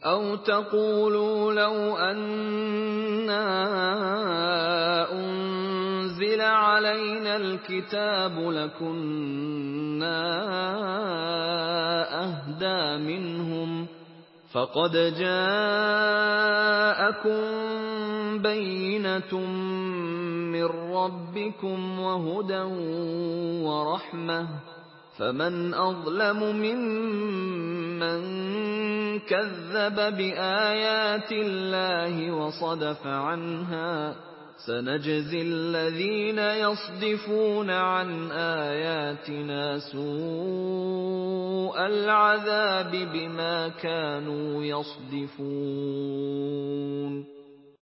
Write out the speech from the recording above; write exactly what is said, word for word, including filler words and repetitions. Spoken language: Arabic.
أَوْ تَقُولُوا لَوْ أَنَّا أُنزِلَ عَلَيْنَا الْكِتَابُ لَكُنَّا أَهْدَىٰ مِنْهُمْ ۚ فَقَدْ جَاءَكُم بَيِّنَةٌ مِّن رَّبِّكُمْ وَهُدًى وَرَحْمَةٌ ۚ فَمَنْ أَظْلَمُ مِمَّن كَذَّبَ بِآيَاتِ اللَّهِ وَصَدَفَ عَنْهَا ۗ سَنَجْزِي الَّذِينَ يَصْدِفُونَ عَنْ آيَاتِنَا سُوءَ الْعَذَابِ بِمَا كَانُوا يَصْدِفُونَ